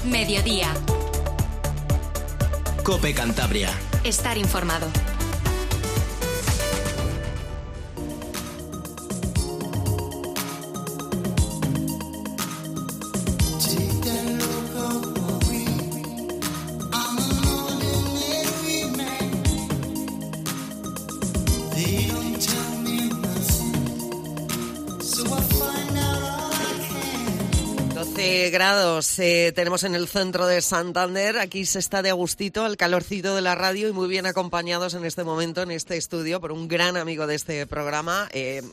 Mediodía. COPE Cantabria. Estar informado. Grados tenemos en el centro de Santander. Aquí se está de agustito, al calorcito de la radio y muy bien acompañados en este momento en este estudio por un gran amigo de este programa.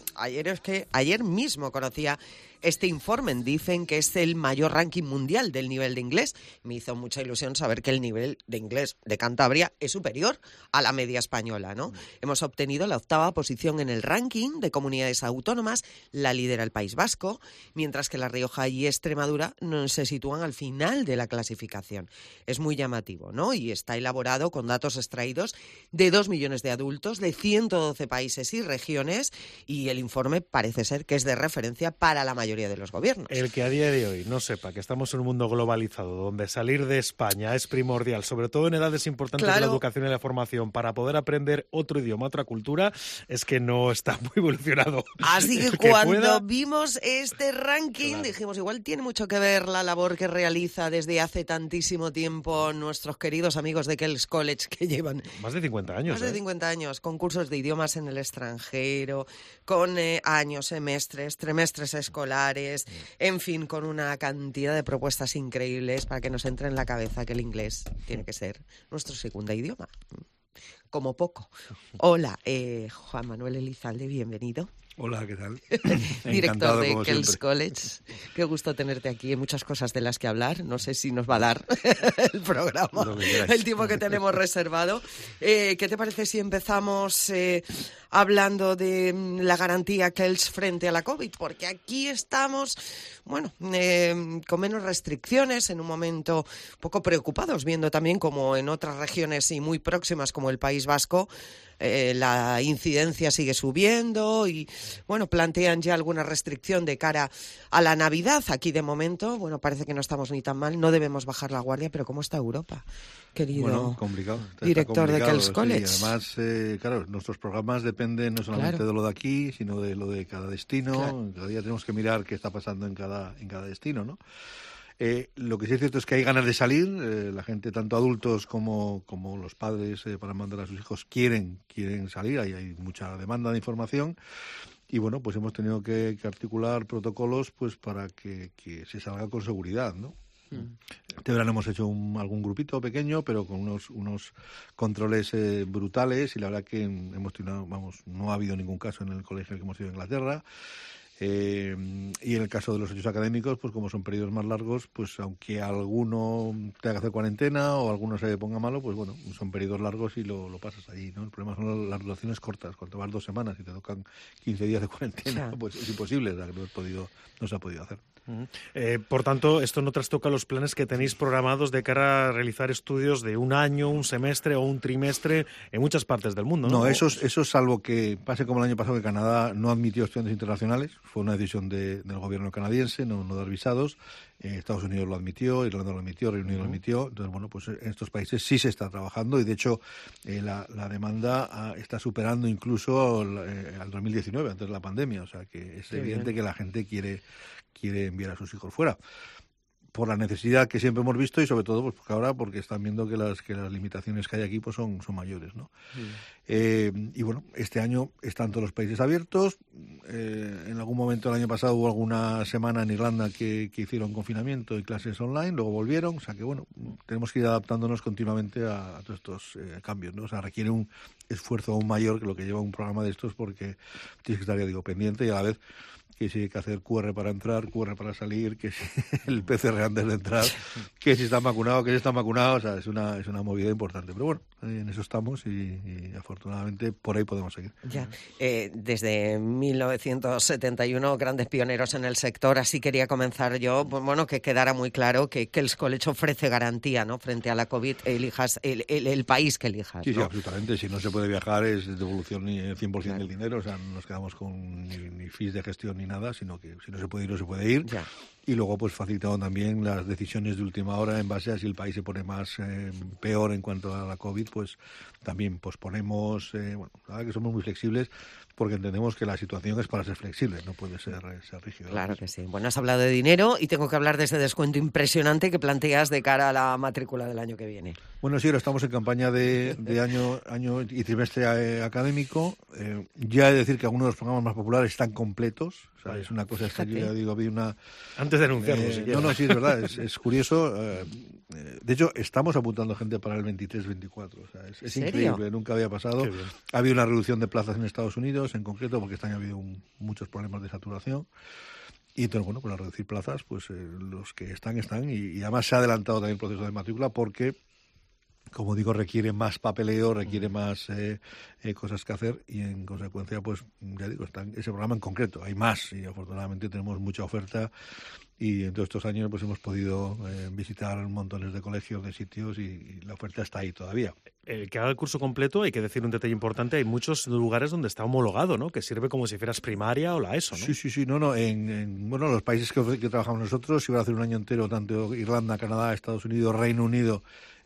Ayer mismo conocía este informe. Dicen que es el mayor ranking mundial del nivel de inglés. Me hizo mucha ilusión saber que el nivel de inglés de Cantabria es superior a la media española, ¿no? Hemos obtenido la 8ª posición en el ranking de comunidades autónomas. La lidera el País Vasco, mientras que La Rioja y Extremadura se sitúan al final de la clasificación. Es muy llamativo, ¿no? Y está elaborado con datos extraídos de 2 millones de adultos de 112 países y regiones, y el informe parece ser que es de referencia para la mayoría de los gobiernos. El que a día de hoy no sepa que estamos en un mundo globalizado donde salir de España es primordial, sobre todo en edades importantes de la educación y la formación, para poder aprender otro idioma, otra cultura, es que no está muy evolucionado. Así que cuando vimos este ranking dijimos, igual tiene mucho que ver la labor que realiza desde hace tantísimo tiempo nuestros queridos amigos de Kells College, que llevan más de 50 años. Más de 50 años, con cursos de idiomas en el extranjero, con años, semestres, trimestres escolares, en fin, con una cantidad de propuestas increíbles para que nos entre en la cabeza que el inglés tiene que ser nuestro segundo idioma, como poco. Hola, Juan Manuel Elizalde, bienvenido. Hola, ¿qué tal? Director de Kells College. Qué gusto tenerte aquí. Hay muchas cosas de las que hablar. No sé si nos va a dar el programa, el tiempo que tenemos reservado. ¿Qué te parece si empezamos hablando de la garantía Kells frente a la COVID? Porque aquí estamos, con menos restricciones, en un momento un poco preocupados, viendo también como en otras regiones y muy próximas como el País Vasco, la incidencia sigue subiendo y, plantean ya alguna restricción de cara a la Navidad. Aquí, de momento, parece que no estamos ni tan mal, no debemos bajar la guardia, pero ¿cómo está Europa, querido complicado, director de Kells College? Sí, además, nuestros programas dependen no solamente de lo de aquí, sino de lo de cada destino. Claro. Cada día tenemos que mirar qué está pasando en cada destino, ¿no? Lo que sí es cierto es que hay ganas de salir. La gente, tanto adultos como los padres, para mandar a sus hijos, quieren salir. Hay mucha demanda de información. Y pues hemos tenido que articular protocolos para que se salga con seguridad, ¿no? Este verano hemos hecho algún grupito pequeño, pero con unos controles brutales, y la verdad que hemos tenido, no ha habido ningún caso en el colegio en el que hemos ido a Inglaterra. Y en el caso de los hechos académicos, como son periodos más largos, aunque alguno tenga que hacer cuarentena o alguno se ponga malo, son periodos largos y lo pasas allí, ¿no? El problema son las duraciones cortas. Cuando vas 2 semanas y te tocan 15 días de cuarentena, es imposible, o sea, que no se ha podido hacer. Por tanto, esto no trastoca los planes que tenéis programados de cara a realizar estudios de un año, un semestre o un trimestre en muchas partes del mundo, ¿no? No, eso salvo que pase como el año pasado, que Canadá no admitió estudiantes internacionales. Fue una decisión del gobierno canadiense, no dar visados. Estados Unidos lo admitió, Irlanda lo admitió, Reino Unido lo admitió. Entonces, en estos países sí se está trabajando, y de hecho la demanda está superando incluso al 2019, antes de la pandemia. O sea que es evidente que la gente quiere enviar a sus hijos fuera, por la necesidad que siempre hemos visto, y sobre todo porque están viendo que las limitaciones que hay aquí son mayores, ¿no? Este año están todos los países abiertos. En algún momento el año pasado hubo alguna semana en Irlanda que hicieron confinamiento y clases online, luego volvieron. O sea que tenemos que ir adaptándonos continuamente a todos estos cambios, ¿no? O sea, requiere un esfuerzo aún mayor que lo que lleva un programa de estos, porque tienes que estar, pendiente, y a la vez que si hay que hacer QR para entrar, QR para salir, que si el PCR antes de entrar, que si están vacunados, que si están vacunados. O sea, es una movida importante. Pero en eso estamos, y afortunadamente por ahí podemos seguir. Ya, desde 1971, grandes pioneros en el sector. Así quería comenzar yo, que quedara muy claro que Kells College ofrece garantía, ¿no? Frente a la COVID, elijas el país que elijas. Sí, ¿no? Sí, absolutamente. Si no se puede viajar, es devolución ni 100% del dinero. O sea, no nos quedamos con ni fees de gestión ni nada, sino que si no se puede ir, no se puede ir. Ya. y luego pues facilitando también las decisiones de última hora en base a si el país se pone más peor en cuanto a la COVID, pues también posponemos, bueno, la verdad que somos muy flexibles porque entendemos que la situación es para ser flexible, no puede ser rígido. Claro que sí. Bueno, has hablado de dinero y tengo que hablar de ese descuento impresionante que planteas de cara a la matrícula del año que viene. Bueno, sí, ahora estamos en campaña de año y trimestre académico. Ya he de decir que algunos de los programas más populares están completos. O sea, es una cosa que yo ya digo, había una... Antes de anunciarlo, si quieres. No, sí, es verdad, es curioso. De hecho, estamos apuntando gente para el 23-24. O sea, es increíble, nunca había pasado. Ha habido una reducción de plazas en Estados Unidos, en concreto, porque este año ha habido muchos problemas de saturación. Y entonces, bueno, pues al reducir plazas, pues los que están. Y además se ha adelantado también el proceso de matrícula porque, como digo, requiere más papeleo, requiere más cosas que hacer y en consecuencia, pues ya digo, está ese programa en concreto. Hay más y afortunadamente tenemos mucha oferta y en todos estos años pues hemos podido visitar montones de colegios, de sitios y la oferta está ahí todavía. El que haga el curso completo, hay que decir un detalle importante, hay muchos lugares donde está homologado, ¿no? Que sirve como si fueras primaria o la ESO, ¿no? Sí, no, en los países que trabajamos nosotros, si van a hacer un año entero, tanto Irlanda, Canadá, Estados Unidos, Reino Unido,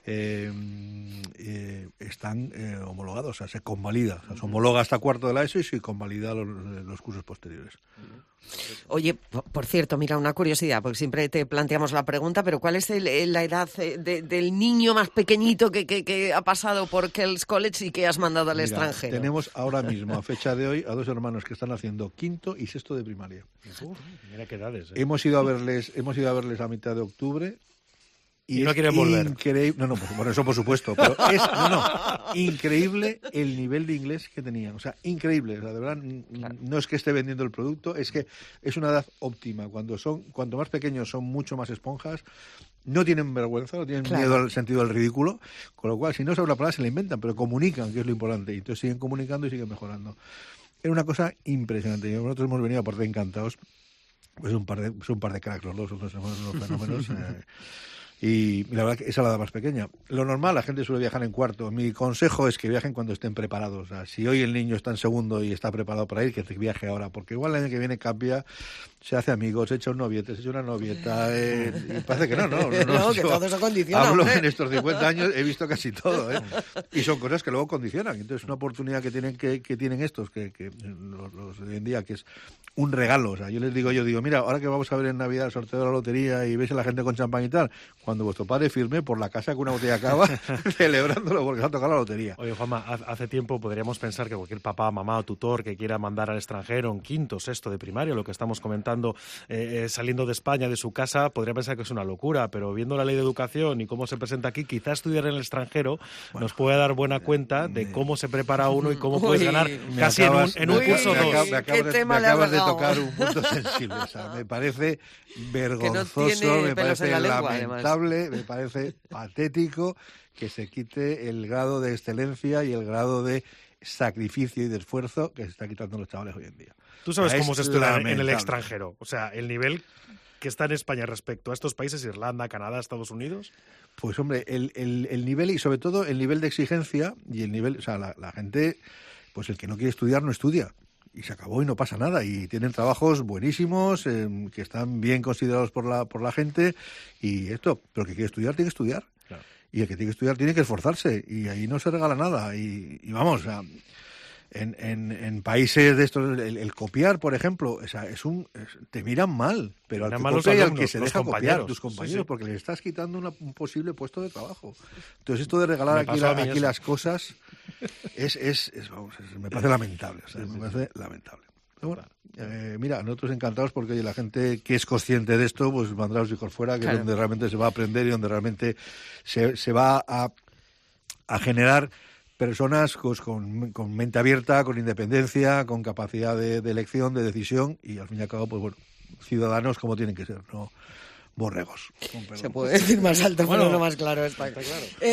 están homologados, o sea, se convalida. O sea, se homologa hasta cuarto de la ESO y se convalida los cursos posteriores. Oye, por cierto, mira, una curiosidad, porque siempre te planteamos la pregunta, pero ¿cuál es la edad del niño más pequeñito que ha pasado por Kells College y que has mandado al extranjero? Tenemos ahora mismo, a fecha de hoy, a 2 hermanos que están haciendo quinto y sexto de primaria. Mira qué edades. Hemos ido a verles a mitad de octubre. Y no quieren volver. Increíble, por eso por supuesto, pero es increíble el nivel de inglés que tenían, o sea, increíble, o sea, de verdad, no es que esté vendiendo el producto, es que es una edad óptima, cuanto más pequeños son mucho más esponjas, no tienen vergüenza, no tienen miedo al sentido del ridículo, con lo cual si no saben la palabra se la inventan, pero comunican, que es lo importante, y entonces siguen comunicando y siguen mejorando. Era una cosa impresionante, nosotros hemos venido aparte encantados, pues son un par de cracks los dos, unos fenómenos. Y la verdad que esa es la edad más pequeña. Lo normal, la gente suele viajar en cuarto. Mi consejo es que viajen cuando estén preparados. O sea, si hoy el niño está en segundo y está preparado para ir, que viaje ahora. Porque igual el año que viene cambia, se hace amigos, se echa un noviete, se echa una novieta. Y parece que no, que todo eso condiciona. Hablo en estos 50 años, he visto casi todo. Y son cosas que luego condicionan. Entonces, una oportunidad que tienen estos, que los de hoy en día, que es un regalo. O sea, yo digo, mira, ahora que vamos a ver en Navidad el sorteo de la lotería y veis a la gente con champán y tal, cuando vuestro padre firme por la casa con una botella de cava celebrándolo porque se ha tocado la lotería. Oye, Juanma, hace tiempo podríamos pensar que cualquier papá, mamá o tutor que quiera mandar al extranjero en quinto, sexto de primaria, lo que estamos comentando, saliendo de España, de su casa, podría pensar que es una locura, pero viendo la ley de educación y cómo se presenta aquí, quizás estudiar en el extranjero nos puede dar buena cuenta de cómo se prepara uno y cómo puedes ganar casi en un curso 2. Me acabas de tocar un punto sensible. O sea, me parece vergonzoso, me parece lamentable, me parece patético que se quite el grado de excelencia y el grado de sacrificio y de esfuerzo que se está quitando a los chavales hoy en día. Tú sabes cómo se estudia en el extranjero, o sea, el nivel que está en España respecto a estos países, Irlanda, Canadá, Estados Unidos. Pues hombre, el nivel y sobre todo el nivel de exigencia y el nivel, o sea, la gente, pues el que no quiere estudiar no estudia. Y se acabó y no pasa nada. Y tienen trabajos buenísimos, que están bien considerados por la gente y esto. Pero el que quiere estudiar, tiene que estudiar. Claro. Y el que tiene que estudiar tiene que esforzarse. Y ahí no se regala nada. Y vamos, o sea, en países de estos, el copiar, por ejemplo, o sea, te miran mal. Pero al que copia y al que se deja copiar, tus compañeros, sí. Porque le estás quitando un posible puesto de trabajo. Entonces esto de regalar aquí las cosas me parece lamentable. O sea, me parece lamentable. Pero bueno, mira, nosotros encantados porque la gente que es consciente de esto, pues mandrá a los hijos fuera, que es donde realmente se va a aprender y donde realmente se va a generar personas con mente abierta, con independencia, con capacidad de elección, de decisión y al fin y al cabo, pues bueno, ciudadanos como tienen que ser, borregos. Se puede decir más alto, pero no más claro. Está claro.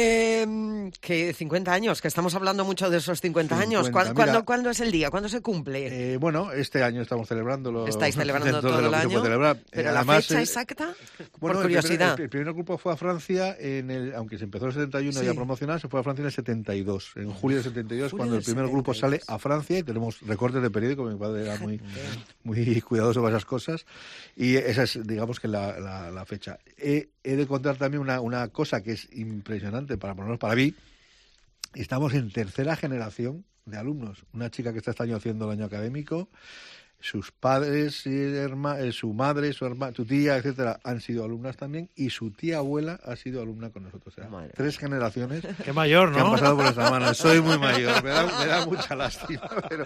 Que 50 años, que estamos hablando mucho de esos 50 años. ¿Cuándo es el día? ¿Cuándo se cumple? Bueno, este año estamos celebrándolo. Estáis celebrando todo el año. Pero además, la fecha exacta, por curiosidad. El primer grupo fue a Francia, aunque se empezó en el 71 ya a promocionar, se fue a Francia en el 72. En julio del 72, cuando el primer grupo sale a Francia, y tenemos recortes de periódico, mi padre era muy cuidadoso con esas cosas, y esa es, digamos, que la fecha. He de contar también una cosa que es impresionante, por lo menos para mí. Estamos en tercera generación de alumnos. Una chica que está este año haciendo el año académico, sus padres, su madre, su hermana, tu tía, etcétera, han sido alumnas también, y su tía abuela ha sido alumna con nosotros. O sea, 3 generaciones. Qué mayor, ¿no? Que han pasado por nuestras manos. Soy muy mayor, me da mucha lástima, pero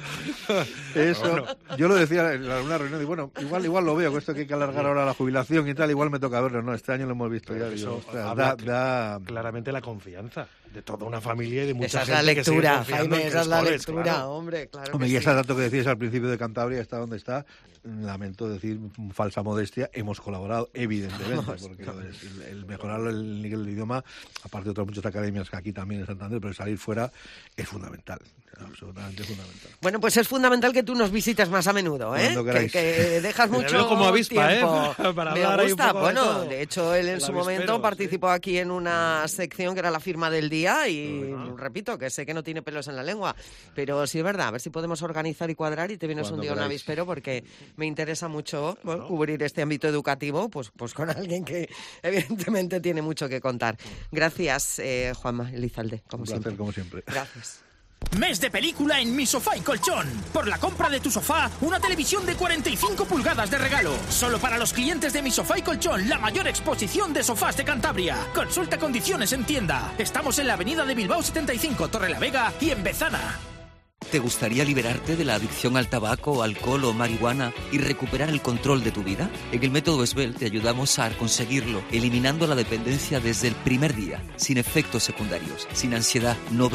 eso, yo lo decía en alguna reunión, y bueno, igual lo veo, que esto que hay que alargar ahora la jubilación y tal, igual me toca verlo, no, este año lo hemos visto ya. Eso da claramente la confianza de toda una familia y de mucha gente. Esa es la lectura, Jaime, esa es la lectura, claro. Hombre, claro. Hombre, y ese dato que decías al principio de Cantabria está donde está. Lamento decir, falsa modestia, hemos colaborado, evidentemente, porque el mejorar el nivel del idioma, aparte de otras muchas academias que aquí también en Santander, pero salir fuera es fundamental, absolutamente fundamental. Bueno, pues es fundamental que tú nos visites más a menudo, ¿eh? Que dejas mucho como avispa, tiempo. Para hablar. Me gusta, bueno, de hecho, él en su momento participó aquí en una sección que era la firma del día y repito, que sé que no tiene pelos en la lengua, pero sí es verdad, a ver si podemos organizar y cuadrar y te vienes un día a un avispero, porque me interesa mucho cubrir este ámbito educativo, pues con alguien que evidentemente tiene mucho que contar. Gracias, Juanma Elizalde, como siempre. Como siempre. Gracias. Mes de película en Mi Sofá y Colchón. Por la compra de tu sofá, una televisión de 45 pulgadas de regalo. Solo para los clientes de Mi Sofá y Colchón, la mayor exposición de sofás de Cantabria. Consulta condiciones en tienda. Estamos en la avenida de Bilbao 75, Torrelavega y en Bezana. ¿Te gustaría liberarte de la adicción al tabaco, alcohol o marihuana y recuperar el control de tu vida? En el método Esbel te ayudamos a conseguirlo, eliminando la dependencia desde el primer día, sin efectos secundarios, sin ansiedad,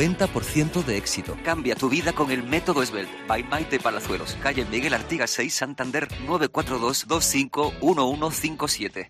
90% de éxito. Cambia tu vida con el método Esbel. By Maite Palazuelos, calle Miguel Artigas 6, Santander, 942-251157.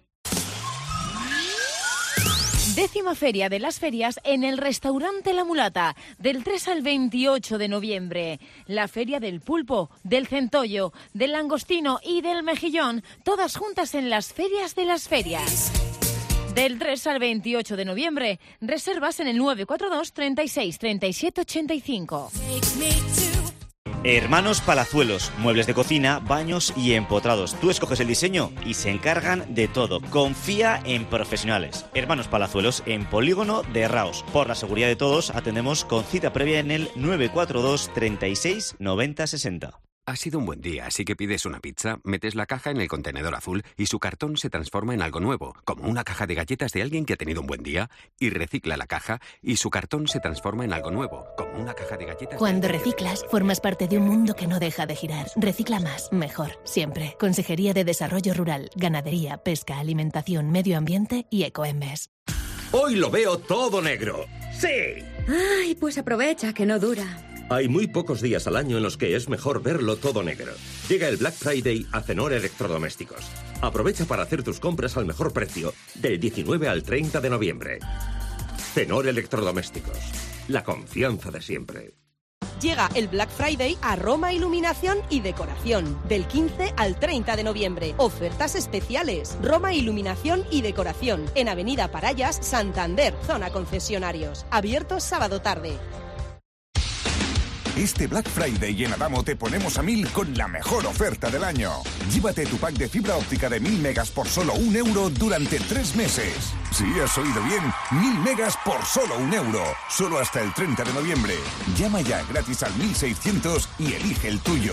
10ª Feria de las Ferias en el Restaurante La Mulata, del 3 al 28 de noviembre. La Feria del Pulpo, del Centollo, del Langostino y del Mejillón, todas juntas en las Ferias de las Ferias. Del 3 al 28 de noviembre, reservas en el 942 36 37 85. Hermanos Palazuelos, muebles de cocina, baños y empotrados. Tú escoges el diseño y se encargan de todo. Confía en profesionales. Hermanos Palazuelos en Polígono de Raos. Por la seguridad de todos, atendemos con cita previa en el 942 36 90 60. Ha sido un buen día, así que pides una pizza, metes la caja en el contenedor azul y su cartón se transforma en algo nuevo, como una caja de galletas de alguien que ha tenido un buen día, y recicla la caja y su cartón se transforma en algo nuevo, como una caja de galletas. Cuando reciclas, formas parte de un mundo que no deja de girar. Recicla más, mejor, siempre. Consejería de Desarrollo Rural, Ganadería, Pesca, Alimentación, Medio Ambiente y Ecoembes. Hoy lo veo todo negro. ¡Sí! Ay, pues aprovecha que no dura. Hay muy pocos días al año en los que es mejor verlo todo negro. Llega el Black Friday a Cenor Electrodomésticos. Aprovecha para hacer tus compras al mejor precio del 19 al 30 de noviembre. Cenor Electrodomésticos. La confianza de siempre. Llega el Black Friday a Roma Iluminación y Decoración. Del 15 al 30 de noviembre. Ofertas especiales. Roma Iluminación y Decoración. En Avenida Parayas, Santander. Zona concesionarios. Abiertos sábado tarde. Este Black Friday en Adamo te ponemos a 1000 con la mejor oferta del año. Llévate tu pack de fibra óptica de 1000 megas por solo €1 durante 3 meses. Sí, has oído bien, 1000 megas por solo €1. Solo hasta el 30 de noviembre. Llama ya gratis al 1600 y elige el tuyo.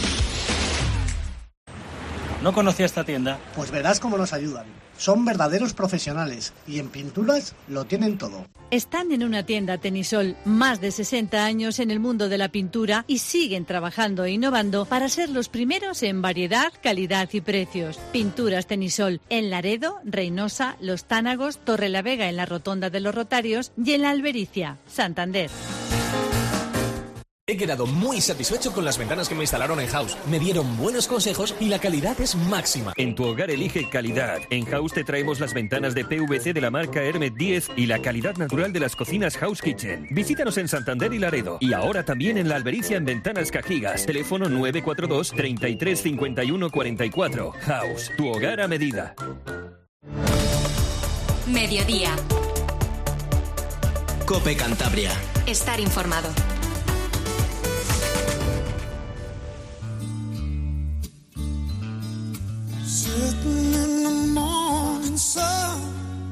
¿No conocía esta tienda? Pues verás cómo nos ayudan. Son verdaderos profesionales y en pinturas lo tienen todo. Están en una tienda Tenisol, más de 60 años en el mundo de la pintura y siguen trabajando e innovando para ser los primeros en variedad, calidad y precios. Pinturas Tenisol en Laredo, Reynosa, Los Tánagos, Torrelavega en la Rotonda de los Rotarios y en la Albericia, Santander. He quedado muy satisfecho con las ventanas que me instalaron en House. Me dieron buenos consejos y la calidad es máxima. En tu hogar elige calidad. En House te traemos las ventanas de PVC de la marca Hermet 10 y la calidad natural de las cocinas House Kitchen. Visítanos en Santander y Laredo. Y ahora también en La Albericia en Ventanas Cajigas. Teléfono 942 33 51 44. House, tu hogar a medida. Mediodía. COPE Cantabria. Estar informado. Sitting in the morning sun,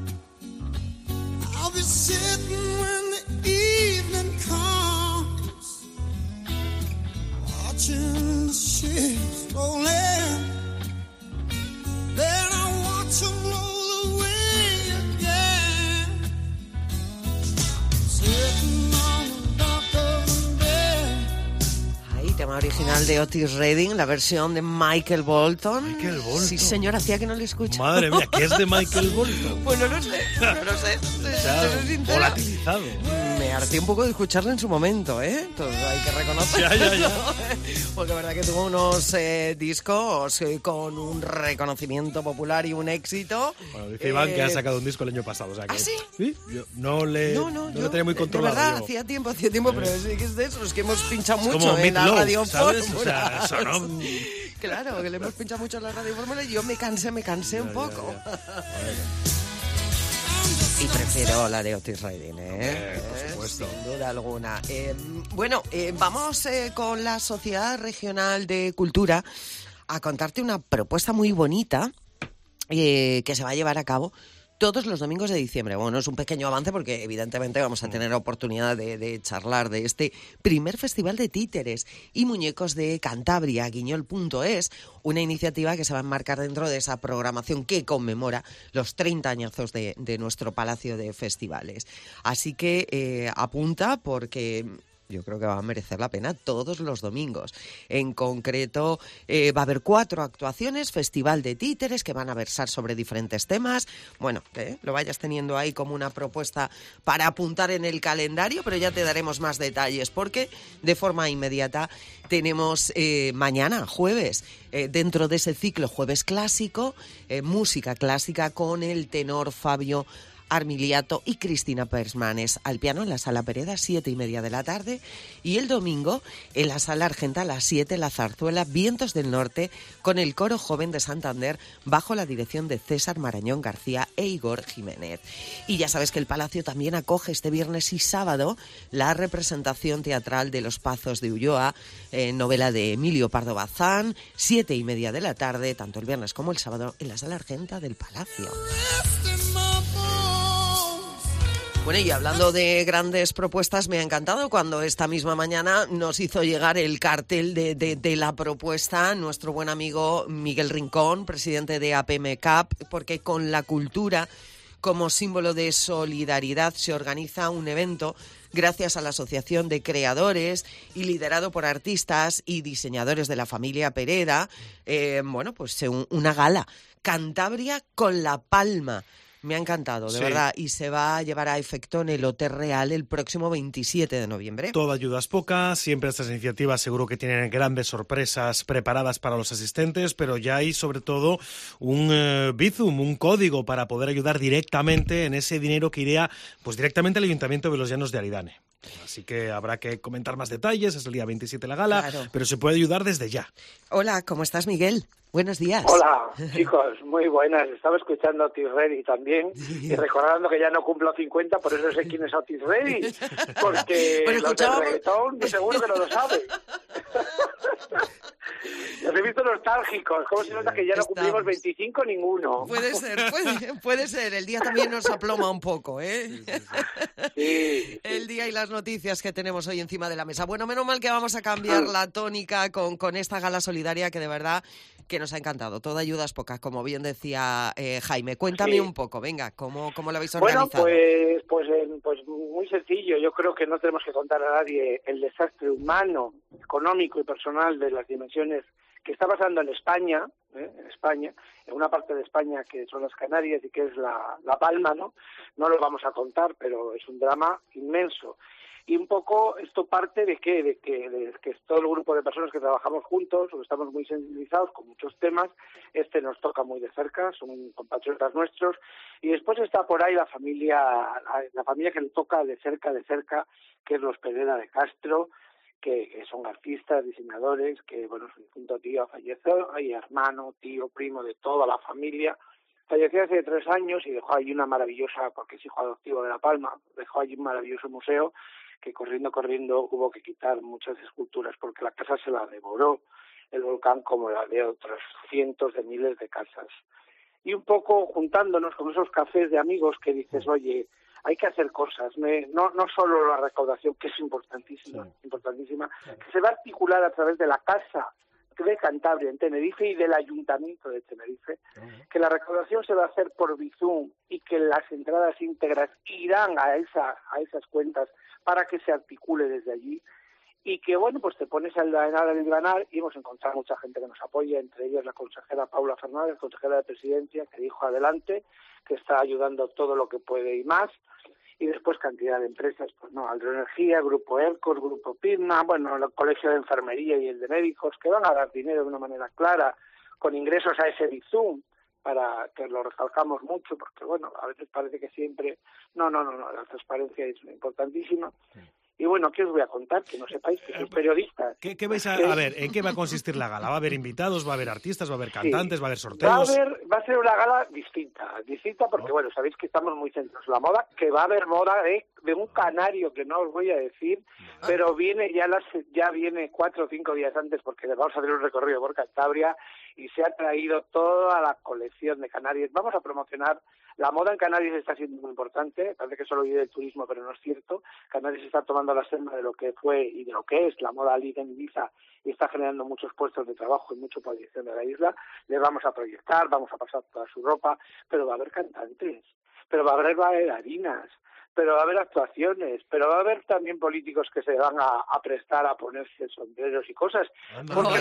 I'll be sitting when the evening comes, watching the ships roll in, then I watch them roll away again, sitting on the dock of the bay. Tema original de Otis Redding, la versión de Michael Bolton. Michael Bolton. Sí, señor, hacía que no le escucho. Madre mía, ¿qué es de Michael Bolton? Pues no lo sé. Volatilizado. Me harté un poco de escucharlo en su momento, ¿eh? Todo hay que reconocerlo. Ya. Porque la verdad que tuvo unos discos con un reconocimiento popular y un éxito. Bueno, dice Iván que ha sacado un disco el año pasado. O sea que, ¿Ah, sí? Sí, yo no lo tenía muy controlado. De verdad, hacía tiempo, pero sí que es de esos que hemos pinchado mucho como en la Radio ¿sabes? Fórmula. O sea, eso no... Claro, que le hemos pinchado mucho en la Radio Fórmula y yo me cansé un poco. Y prefiero la de Otis Redding, por supuesto. Sin duda alguna. Vamos con la Sociedad Regional de Cultura a contarte una propuesta muy bonita que se va a llevar a cabo todos los domingos de diciembre. Bueno, es un pequeño avance porque evidentemente vamos a tener la oportunidad de charlar de este primer festival de títeres y muñecos de Cantabria, Guiñol.es, una iniciativa que se va a enmarcar dentro de esa programación que conmemora los 30 añazos de nuestro Palacio de Festivales. Así que apunta porque... yo creo que va a merecer la pena todos los domingos. En concreto, va a haber 4 actuaciones, festival de títeres, que van a versar sobre diferentes temas. Bueno, que lo vayas teniendo ahí como una propuesta para apuntar en el calendario, pero ya te daremos más detalles, porque de forma inmediata tenemos mañana, jueves, dentro de ese ciclo Jueves Clásico, música clásica con el tenor Fabio Armiliato y Cristina Persmanes al piano en la Sala Pereda, 7:30 de la tarde, y el domingo en la Sala Argenta a las 7, la zarzuela Vientos del Norte con el Coro Joven de Santander bajo la dirección de César Marañón García e Igor Jiménez. Y ya sabes que el Palacio también acoge este viernes y sábado la representación teatral de Los Pazos de Ulloa, novela de Emilio Pardo Bazán, 7:30 de la tarde, tanto el viernes como el sábado en la Sala Argenta del Palacio. Bueno, y hablando de grandes propuestas, me ha encantado cuando esta misma mañana nos hizo llegar el cartel de la propuesta nuestro buen amigo Miguel Rincón, presidente de APMCAP, porque con la cultura como símbolo de solidaridad se organiza un evento gracias a la Asociación de Creadores y liderado por artistas y diseñadores de la familia Pereda. Una gala, Cantabria con la Palma. Me ha encantado, de verdad, y se va a llevar a efecto en el Hotel Real el próximo 27 de noviembre. Toda ayuda es poca, siempre estas iniciativas seguro que tienen grandes sorpresas preparadas para los asistentes, pero ya hay sobre todo un bizum, un código para poder ayudar directamente en ese dinero que iría pues directamente al Ayuntamiento de los Llanos de Aridane. Así que habrá que comentar más detalles, es el día 27 la gala, claro, pero se puede ayudar desde ya. Hola, ¿cómo estás, Miguel? Buenos días. Hola, chicos, muy buenas. Estaba escuchando a Otis Redding también y recordando que ya no cumplo 50, por eso sé quién es Otis Redding, porque los del reggaetón seguro que no lo saben. Los he visto nostálgicos, ¿cómo se nota que ya no cumplimos 25 ninguno? Puede ser. El día también nos aploma un poco, ¿eh? Sí. El día y las noticias que tenemos hoy encima de la mesa. Bueno, menos mal que vamos a cambiar la tónica con esta gala solidaria que de verdad que nos ha encantado. Toda ayuda es poca, como bien decía Jaime. Cuéntame un poco, venga, ¿cómo lo habéis organizado? Bueno, pues muy sencillo. Yo creo que no tenemos que contar a nadie el desastre humano, económico y personal de las dimensiones que está pasando en España, en una parte de España que son las Canarias y que es la Palma, ¿no? No lo vamos a contar, pero es un drama inmenso. Y un poco esto parte de que es todo el grupo de personas que trabajamos juntos, o estamos muy sensibilizados con muchos temas. Este nos toca muy de cerca, son compatriotas nuestros. Y después está por ahí la familia que le toca de cerca, que es los Pereda de Castro, que son artistas, diseñadores, que bueno, su difunto tío falleció, y hermano, tío, primo de toda la familia. Falleció hace 3 años y dejó allí una maravillosa, porque es hijo adoptivo de La Palma, dejó allí un maravilloso museo que corriendo hubo que quitar muchas esculturas porque la casa se la devoró el volcán, como la de otros cientos de miles de casas. Y un poco juntándonos con esos cafés de amigos que dices, oye, hay que hacer cosas, no solo la recaudación, que es importantísima, que se va a articular a través de la Casa de Cantabria en Tenerife y del Ayuntamiento de Tenerife, que la recaudación se va a hacer por Bizum y que las entradas íntegras irán a esas cuentas para que se articule desde allí, y que bueno, pues te pones al ganar y hemos encontrado mucha gente que nos apoya, entre ellas la consejera Paula Fernández, consejera de Presidencia, que dijo adelante, que está ayudando todo lo que puede y más. Y después cantidad de empresas, pues no, Aldroenergía, Grupo ERCOS, Grupo PIRMA, bueno, el Colegio de Enfermería y el de Médicos, que van a dar dinero de una manera clara, con ingresos a ese Bizum, para que lo recalcamos mucho, porque bueno, a veces parece que siempre... No, la transparencia es importantísima. Y bueno, ¿qué os voy a contar? Que no sepáis que sois periodistas. ¿Qué vais a ver? ¿En qué va a consistir la gala? ¿Va a haber invitados? ¿Va a haber artistas? ¿Va a haber cantantes? ¿Va a haber sorteos? Va a ser una gala distinta porque, bueno, sabéis que estamos muy centrados en la moda, que va a haber moda de un canario que no os voy a decir, pero viene ya viene 4 o 5 días antes, porque vamos a hacer un recorrido por Cantabria y se ha traído toda la colección de canarios. Vamos a promocionar. La moda en Canarias está siendo muy importante, parece que solo vive del turismo, pero no es cierto. Canarias está tomando la senda de lo que fue y de lo que es la moda liga en Ibiza y está generando muchos puestos de trabajo y mucha proyección de la isla. Les vamos a proyectar, vamos a pasar toda su ropa, pero va a haber cantantes, pero va a haber bailarinas, pero va a haber actuaciones, pero va a haber también políticos que se van a prestar a ponerse sombreros y cosas. A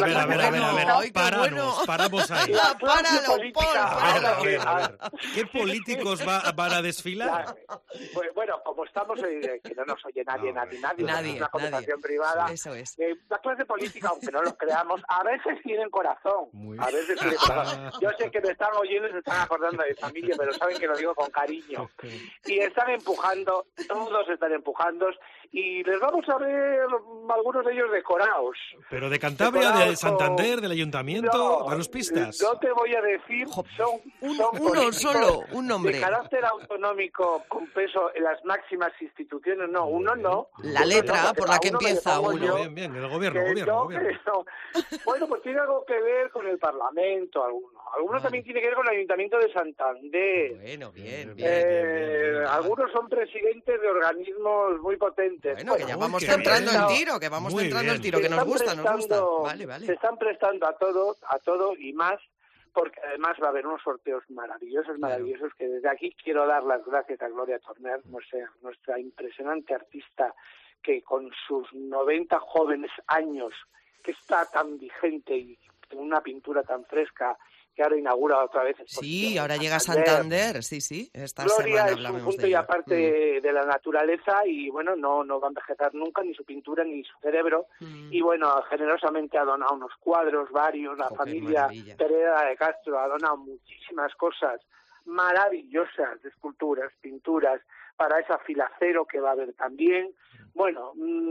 ver, paramos ahí. La clase política... A ver. ¿Qué políticos van a desfilar? Pues bueno, como estamos, que no nos oye nadie, es una conversación privada. Eso es. La clase política, aunque no lo creamos, a veces tienen corazón. A veces tienen corazón. Yo sé que me están oyendo y se están acordando de familia, pero saben que lo digo con cariño. Y están empujando, todos están empujando, y les vamos a ver algunos de ellos decorados. ¿Pero de Cantabria, de Santander, del Ayuntamiento? ¿Danos pistas? No te voy a decir, son uno solo, un nombre. De carácter autonómico, con peso en las máximas instituciones, no, uno no. La letra por la que empieza uno. Bien, el gobierno. Bueno, pues tiene algo que ver con el Parlamento, algunos también tiene que ver con el Ayuntamiento de Santander. Bueno, bien. Algunos son presidentes de organismos muy potentes. Bueno, que ya vamos centrando el tiro, que nos gusta. Vale. Se están prestando a todo y más, porque además va a haber unos sorteos maravillosos, que desde aquí quiero dar las gracias a Gloria Torner, nuestra impresionante artista, que con sus 90 jóvenes años, que está tan vigente y con una pintura tan fresca, que ahora inaugura otra vez. Sí, ahora llega a Santander, sí. Esta Gloria semana es un punto y aparte de la naturaleza y, bueno, no va a envejecer nunca, ni su pintura ni su cerebro. Y, bueno, generosamente ha donado unos cuadros varios, la familia Pereda de Castro ha donado muchísimas cosas maravillosas, de esculturas, pinturas, para esa fila cero que va a haber también. Bueno,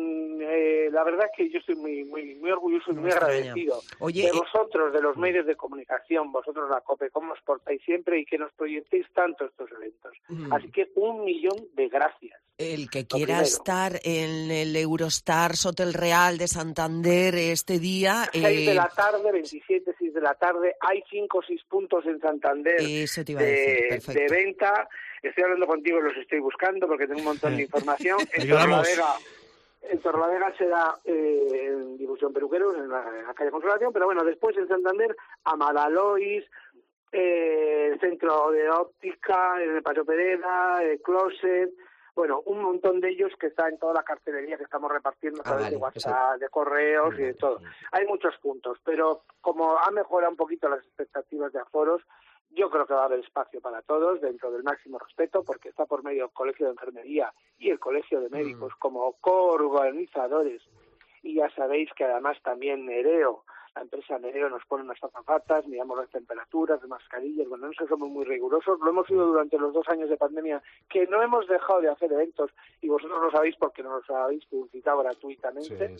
la verdad es que yo estoy muy orgulloso y muy agradecido de vosotros, de los medios de comunicación, vosotros la COPE, cómo os portáis siempre y que nos proyectéis tanto estos eventos. Así que 1.000.000 de gracias. El que quiera estar en el Eurostars Hotel Real de Santander este día... 6 de la tarde, 27, 6 de la tarde, hay 5 o 6 puntos en Santander de venta. Estoy hablando contigo, los estoy buscando porque tengo un montón de información. En Torrelavega será en Difusión Peluqueros, en la calle Consolación, pero bueno, después en Santander, Amadalois, el Centro de Óptica, en el Paseo Pereda, el Closet, bueno, un montón de ellos que está en toda la cartelería que estamos repartiendo a través de WhatsApp, de correos y de todo. Hay muchos puntos, pero como ha mejorado un poquito las expectativas de aforos, Yo creo que va a haber espacio para todos dentro del máximo respeto, porque está por medio el Colegio de Enfermería y el Colegio de Médicos como coorganizadores. Y ya sabéis que además también Nereo, la empresa Nereo, nos pone unas azafatas, miramos las temperaturas, las mascarillas. Bueno, nosotros somos muy rigurosos, lo hemos sido durante los 2 años de pandemia, que no hemos dejado de hacer eventos, y vosotros lo sabéis porque nos los habéis publicitado gratuitamente.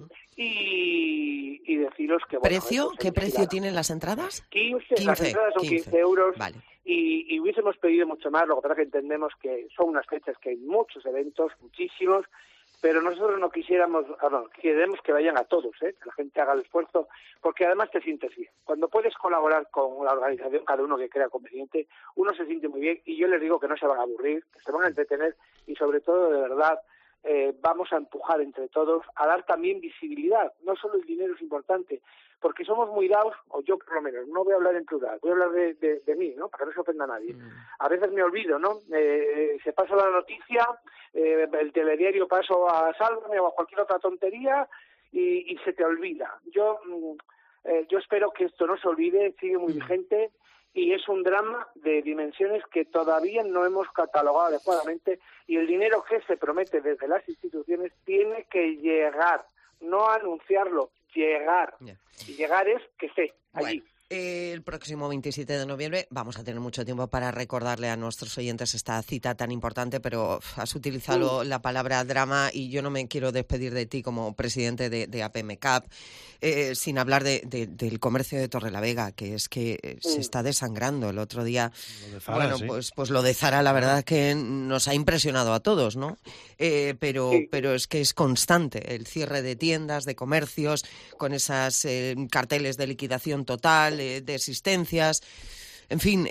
Y deciros que... Bueno, ¿Precio? ¿Qué precio tienen las entradas? 15, las entradas son 15 euros. Vale. Y hubiésemos pedido mucho más, lo que pasa es que entendemos que son unas fechas que hay muchos eventos, muchísimos, pero nosotros no queremos que vayan a todos, que la gente haga el esfuerzo, porque además te sientes bien. Cuando puedes colaborar con la organización, cada uno que crea conveniente, uno se siente muy bien, y yo les digo que no se van a aburrir, que se van a entretener, y sobre todo, de verdad, vamos a empujar entre todos a dar también visibilidad. No solo el dinero es importante, porque somos muy dados, o yo por lo menos, no voy a hablar en plural, voy a hablar de mí, ¿no? Para que no se ofenda a nadie. A veces me olvido, ¿no? Se pasa la noticia, el telediario paso a Sálvame o a cualquier otra tontería y se te olvida. Yo espero que esto no se olvide, sigue muy vigente, y es un drama de dimensiones que todavía no hemos catalogado adecuadamente, y el dinero que se promete desde las instituciones tiene que llegar, no anunciarlo, llegar. Y llegar es que esté allí. Bueno, el próximo 27 de noviembre vamos a tener mucho tiempo para recordarle a nuestros oyentes esta cita tan importante, pero has utilizado la palabra drama, y yo no me quiero despedir de ti como presidente de APMCAP sin hablar del comercio de Torrelavega, que es que se está desangrando. El otro día, Zara, pues lo de Zara, la verdad es que nos ha impresionado a todos, ¿no? Pero es que es constante el cierre de tiendas, de comercios, con esas carteles de liquidación total, de existencias, en fin,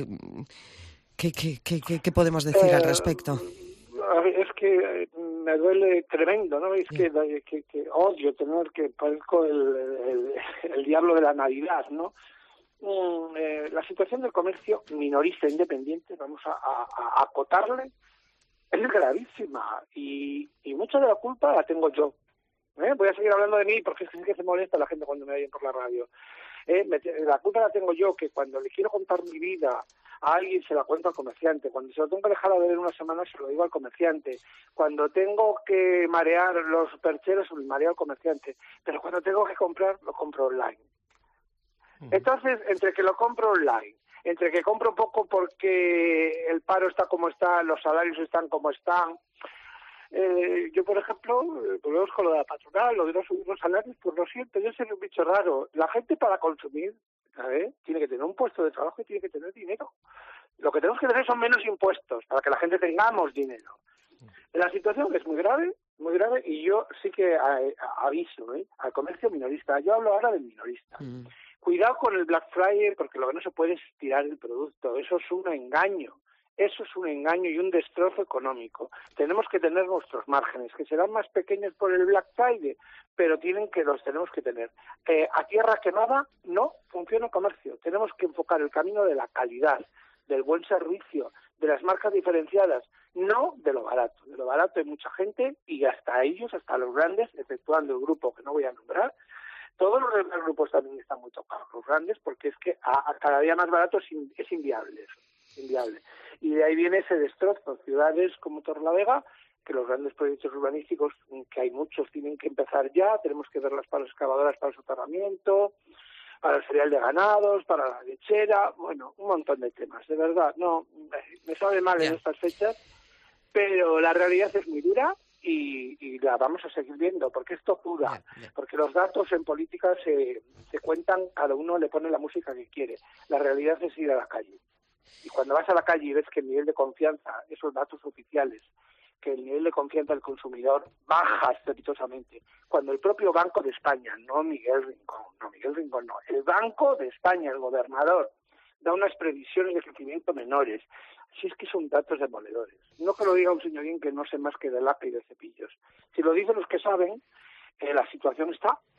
¿qué podemos decir al respecto? Es que me duele tremendo, ¿no? Es que odio tener que parezco el diablo de la Navidad, ¿no? La situación del comercio minorista independiente, vamos a acotarle, es gravísima, y mucha de la culpa la tengo yo. Voy a seguir hablando de mí porque es que se molesta la gente cuando me oyen por la radio. La culpa la tengo yo, que cuando le quiero contar mi vida a alguien se la cuento al comerciante, cuando se lo tengo que dejar a beber una semana se lo digo al comerciante, cuando tengo que marear los percheros se lo mareo al comerciante, pero cuando tengo que comprar lo compro online. Entonces, entre que lo compro online, entre que compro poco porque el paro está como está, los salarios están como están, yo, por ejemplo, volvemos con lo de la patronal, lo de no subir los salarios, pues lo siento, yo soy un bicho raro. La gente para consumir, ¿sabes?, tiene que tener un puesto de trabajo y tiene que tener dinero. Lo que tenemos que tener son menos impuestos para que la gente tengamos dinero. La situación es muy grave, y yo sí que aviso al comercio minorista. Yo hablo ahora del minorista. Cuidado con el Black Friday, porque lo que no se puede es tirar el producto. Eso es un engaño. Eso es un engaño y un destrozo económico. Tenemos que tener nuestros márgenes, que serán más pequeños por el Black Friday, pero los tenemos que tener. A tierra quemada no funciona el comercio. Tenemos que enfocar el camino de la calidad, del buen servicio, de las marcas diferenciadas, no de lo barato. De lo barato hay mucha gente, y hasta ellos, hasta los grandes, exceptuando el grupo que no voy a nombrar. Todos los demás grupos también están muy tocados, los grandes, porque es que a cada día más barato es inviable eso. Inviable. Y de ahí viene ese destrozo. Ciudades como Torrelavega, que los grandes proyectos urbanísticos, que hay muchos, tienen que empezar ya. Tenemos que verlas para las excavadoras, para el soterramiento, para el cereal de ganados, para la lechera, bueno, un montón de temas. De verdad, no, me sabe mal en estas fechas, pero la realidad es muy dura y la vamos a seguir viendo, porque esto dura, porque los datos en política se cuentan, cada uno le pone la música que quiere. La realidad es ir a la calle. Y cuando vas a la calle y ves que el nivel de confianza, esos datos oficiales, que el nivel de confianza del consumidor baja estrepitosamente, cuando el propio Banco de España, no Miguel Rincón, el Banco de España, el gobernador, da unas previsiones de crecimiento menores, si es que son datos demoledores. No que lo diga un señorín que no sé más que de lápiz y de cepillos. Si lo dicen los que saben, la situación está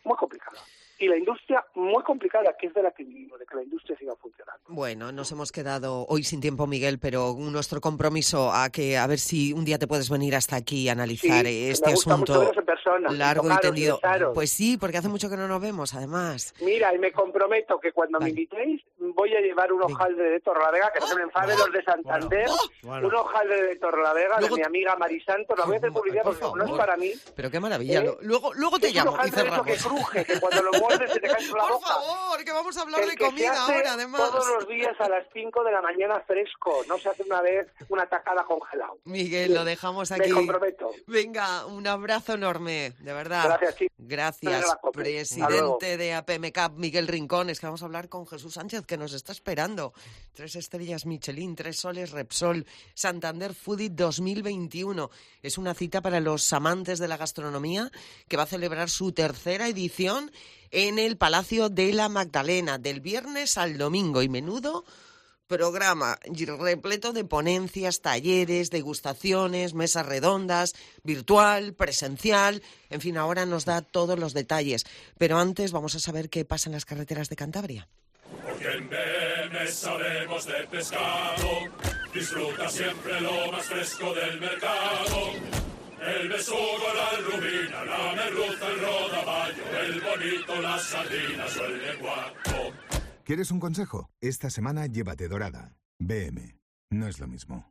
muy complicada. Y la industria muy complicada, que es de la que vivimos, de que la industria siga funcionando. Bueno, nos hemos quedado hoy sin tiempo, Miguel, pero nuestro compromiso a ver si un día te puedes venir hasta aquí a analizar este asunto largo y tendido. Pues sí, porque hace mucho que no nos vemos, además. Mira, y me comprometo que cuando me invitéis voy a llevar un hojaldre de Torrelavega, que no se me enfaden los de Santander, un hojaldre de Torrelavega de mi amiga Marisanto. La voy a hacer publicidad porque no es para mí. Pero qué maravilla. Luego te llamo y cerramos. Que cruje, que cuando lo muerdes se te cae por la boca. Por favor, que vamos a hablar de comida ahora, además. Todos los días a las 5 de la mañana fresco. No se hace una vez una tacada congelado. Miguel, lo dejamos aquí. Me comprometo. Venga, un abrazo enorme, de verdad. Gracias, chicos. Gracias, presidente de APMCAP, Miguel Rincón. Es que vamos a hablar con Jesús Sánchez, que nos está esperando. 3 estrellas Michelin, 3 soles Repsol, Santander Foodie 2021. Es una cita para los amantes de la gastronomía que va a celebrar su 3ª edición en el Palacio de la Magdalena, del viernes al domingo. Y menudo programa repleto de ponencias, talleres, degustaciones, mesas redondas, virtual, presencial. En fin, ahora nos da todos los detalles. Pero antes vamos a saber qué pasa en las carreteras de Cantabria. Porque en Benes sabemos de pescado, disfruta siempre lo más fresco del mercado. El besugo, la rubina, la merluza, el rodaballo, el bonito, las sardinas o el lenguado. ¿Quieres un consejo? Esta semana llévate dorada. BM. No es lo mismo.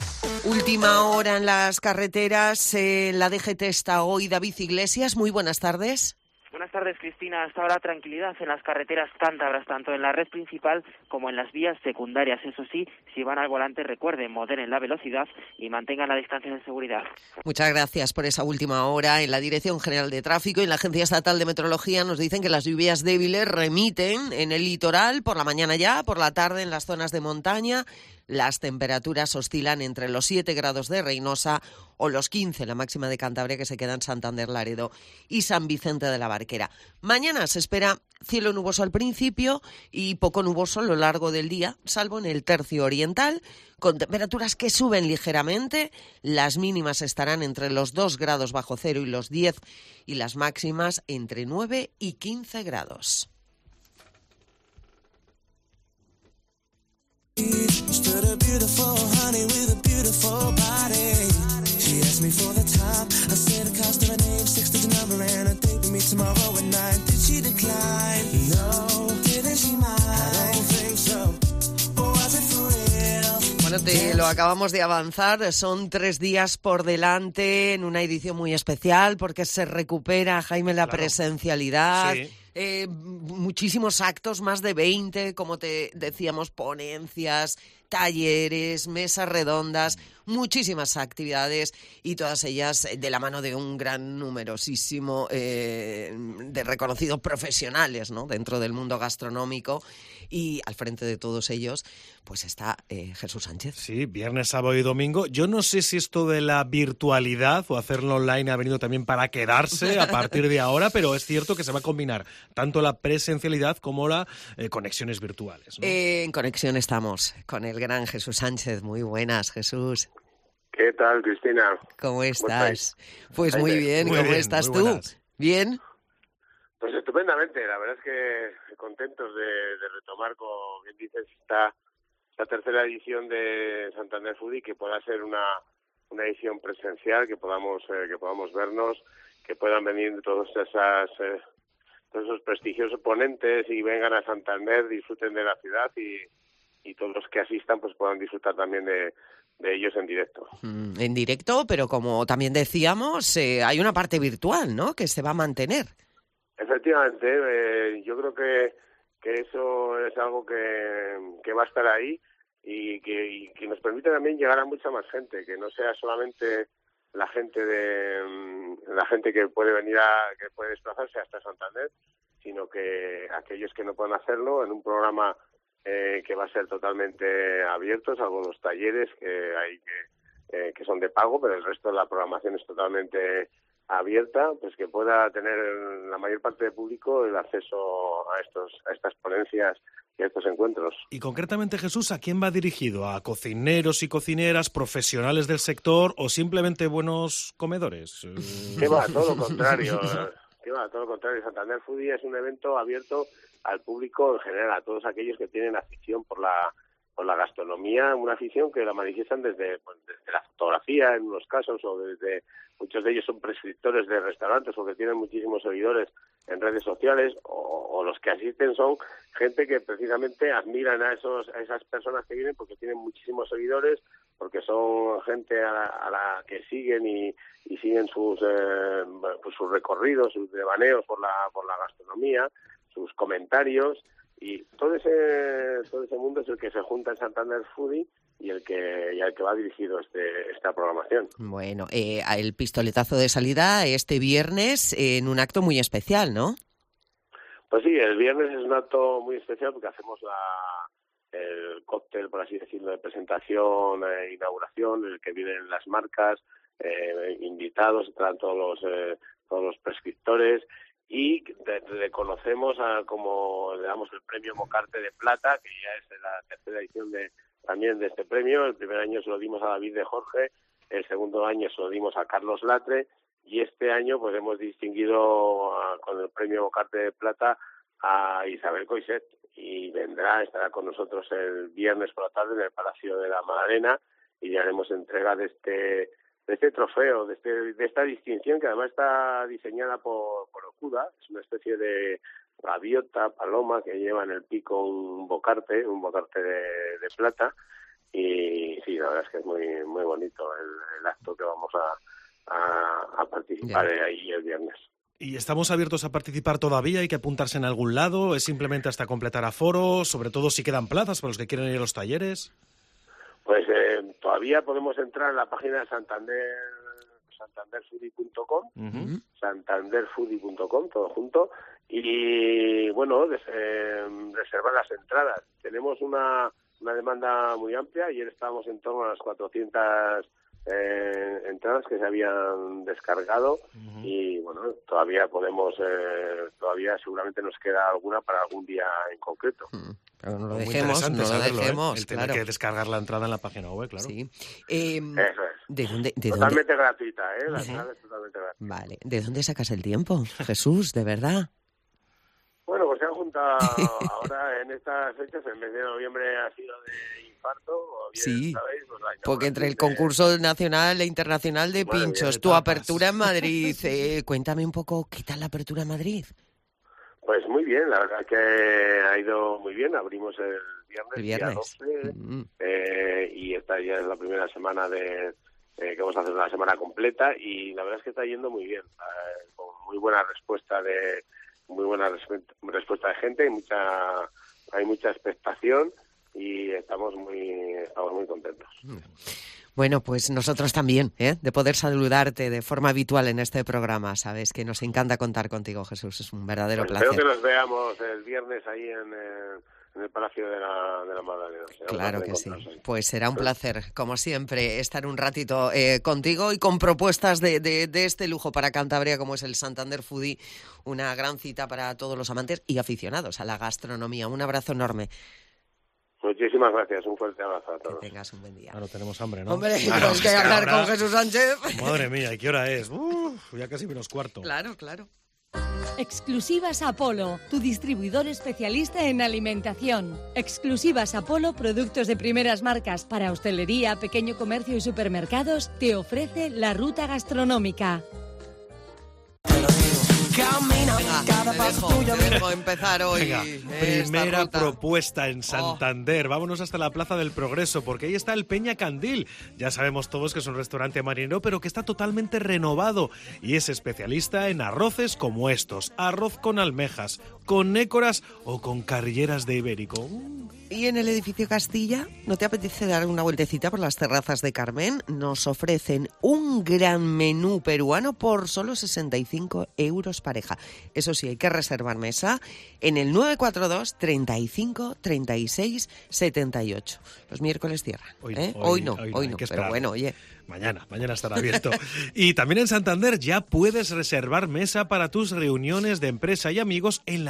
Última hora en las carreteras. La DGT está hoy. David Iglesias, muy buenas tardes. Buenas tardes, Cristina. Hasta ahora tranquilidad en las carreteras cántabras, tanto en la red principal como en las vías secundarias. Eso sí, si van al volante, recuerden, moderen la velocidad y mantengan la distancia de seguridad. Muchas gracias por esa última hora. En la Dirección General de Tráfico y en la Agencia Estatal de Meteorología nos dicen que las lluvias débiles remiten en el litoral por la mañana ya, por la tarde en las zonas de montaña. Las temperaturas oscilan entre los 7 grados de Reynosa o los 15, la máxima de Cantabria, que se queda en Santander, Laredo y San Vicente de la Barquera. Mañana se espera cielo nuboso al principio y poco nuboso a lo largo del día, salvo en el tercio oriental, con temperaturas que suben ligeramente. Las mínimas estarán entre los 2 grados bajo cero y los 10, y las máximas entre 9 y 15 grados. Stood a beautiful honey with a beautiful body. She asked me for the time. I said the cost of her name, 6-digit number, and a date with me tomorrow at 9. Did she decline? No. Didn't she mind? I don't think so. Or was it for real? Bueno, te lo acabamos de avanzar. Son 3 días por delante en una edición muy especial porque se recupera, Jaime, la presencialidad. Sí. Muchísimos actos, más de 20, como te decíamos, ponencias, talleres, mesas redondas, muchísimas actividades y todas ellas de la mano de un gran numerosísimo de reconocidos profesionales, ¿no?, dentro del mundo gastronómico, y al frente de todos ellos pues está Jesús Sánchez. Sí, viernes, sábado y domingo. Yo no sé si esto de la virtualidad o hacerlo online ha venido también para quedarse a partir de ahora, pero es cierto que se va a combinar tanto la presencialidad como las conexiones virtuales, ¿no? En conexión estamos con el gran Jesús Sánchez. Muy buenas, Jesús. ¿Qué tal, Cristina? ¿Cómo estás? Pues muy bien. ¿Cómo estás tú? ¿Bien? Pues estupendamente. La verdad es que contentos de retomar, como bien dices, esta 3ª edición de Santander Foodie, que pueda ser una edición presencial, que podamos vernos, que puedan venir todos esos prestigiosos ponentes y vengan a Santander, disfruten de la ciudad y todos los que asistan pues puedan disfrutar también de ellos en directo. En directo, pero como también decíamos, hay una parte virtual, ¿no?, que se va a mantener. Efectivamente, yo creo que eso es algo que va a estar ahí y que nos permite también llegar a mucha más gente, que no sea solamente la gente que puede venir que puede desplazarse hasta Santander, sino que aquellos que no puedan hacerlo en un programa que va a ser totalmente abierto, salvo los talleres que hay que son de pago, pero el resto de la programación es totalmente abierta, pues que pueda tener la mayor parte del público el acceso a estas ponencias y a estos encuentros. Y concretamente, Jesús, ¿a quién va dirigido? ¿A cocineros y cocineras, profesionales del sector o simplemente buenos comedores? ¿Qué va? Todo lo contrario. va, todo lo contrario. Santander Foodie es un evento abierto al público en general, a todos aquellos que tienen afición por la gastronomía, una afición que la manifiestan desde la fotografía en unos casos, o desde, muchos de ellos son prescriptores de restaurantes o que tienen muchísimos seguidores en redes sociales, o los que asisten son gente que precisamente admiran a esas personas que vienen porque tienen muchísimos seguidores, porque son gente a la que siguen y siguen sus recorridos, sus devaneos por la gastronomía, sus comentarios, y todo ese mundo es el que se junta en Santander Foodie y al que va dirigido esta programación. Bueno, el pistoletazo de salida este viernes en un acto muy especial, ¿no? Pues sí, el viernes es un acto muy especial porque hacemos el cóctel, por así decirlo, de presentación e inauguración, en el que vienen las marcas, invitados, están todos los prescriptores, y reconocemos como le damos el premio Mocarte de Plata, que ya es la tercera edición también de este premio. El primer año se lo dimos a David de Jorge, el segundo año se lo dimos a Carlos Latre, y este año pues hemos distinguido con el premio Mocarte de Plata a Isabel Coixet, y estará con nosotros el viernes por la tarde en el Palacio de la Madalena, y le haremos entrega de este trofeo, de esta distinción, que además está diseñada por Okuda. Es una especie de gaviota, paloma, que lleva en el pico un bocarte de plata, y sí, la verdad es que es muy muy bonito el acto que vamos a participar ahí el viernes. ¿Y estamos abiertos a participar todavía? ¿Hay que apuntarse en algún lado? ¿Es simplemente hasta completar aforo? Sobre todo si quedan plazas para los que quieren ir a los talleres. Pues todavía podemos entrar en la página de santanderfoodie.com, santanderfoodie.com, todo junto, y bueno, reservar las entradas. Tenemos una demanda muy amplia. Ayer estábamos en torno a las 400 entradas que se habían descargado, y bueno, todavía todavía seguramente nos queda alguna para algún día en concreto. Pero no lo dejemos, el tener que descargar la entrada en la página web, claro. Sí. Eso es. ¿De dónde? Totalmente gratuita, la entrada es totalmente gratuita. Vale. ¿De dónde sacas el tiempo, Jesús, de verdad? Bueno, pues se han juntado ahora en estas fechas, en mes de noviembre ha sido de infarto, o bien, sí, ¿sabéis? Pues porque entre el concurso nacional e internacional de pinchos, tu apertura en Madrid, cuéntame un poco, ¿qué tal la apertura en Madrid? Pues muy bien, la verdad que ha ido muy bien. Abrimos el viernes. Día 12, y esta ya es la primera semana que vamos a hacer una semana completa, y la verdad es que está yendo muy bien, con muy buena respuesta de gente, hay mucha expectación, y estamos muy contentos. Bueno, pues nosotros también, de poder saludarte de forma habitual en este programa. Sabes que nos encanta contar contigo, Jesús. Es un verdadero placer. Espero que nos veamos el viernes ahí en el Palacio de la Madalena. Claro que sí. Pues será un placer, como siempre, estar un ratito contigo y con propuestas de este lujo para Cantabria, como es el Santander Foodie. Una gran cita para todos los amantes y aficionados a la gastronomía. Un abrazo enorme. Muchísimas gracias, un fuerte abrazo a todos. Que tengas un buen día. Claro, tenemos hambre, ¿no? Hombre, tenemos que hablar con Jesús Sánchez. Madre mía, ¿y qué hora es? Ya casi menos cuarto. Claro. Exclusivas Apolo, tu distribuidor especialista en alimentación. Exclusivas Apolo, productos de primeras marcas para hostelería, pequeño comercio y supermercados, te ofrece la ruta gastronómica. Te dejo empezar hoy. Venga, primera propuesta en Santander. Vámonos hasta la Plaza del Progreso, porque ahí está el Peña Candil. Ya sabemos todos que es un restaurante marinero, pero que está totalmente renovado y es especialista en arroces como estos: arroz con almejas, con nécoras o con carrilleras de ibérico. Y en el edificio Castilla, ¿no te apetece dar una vueltecita por las terrazas de Carmen? Nos ofrecen un gran menú peruano por solo 65 euros pareja. Eso sí, hay que reservar mesa en el 942 35 36 78. Los miércoles cierran. Hoy no, pero bueno, oye. Mañana estará abierto. Y también en Santander ya puedes reservar mesa para tus reuniones de empresa y amigos en la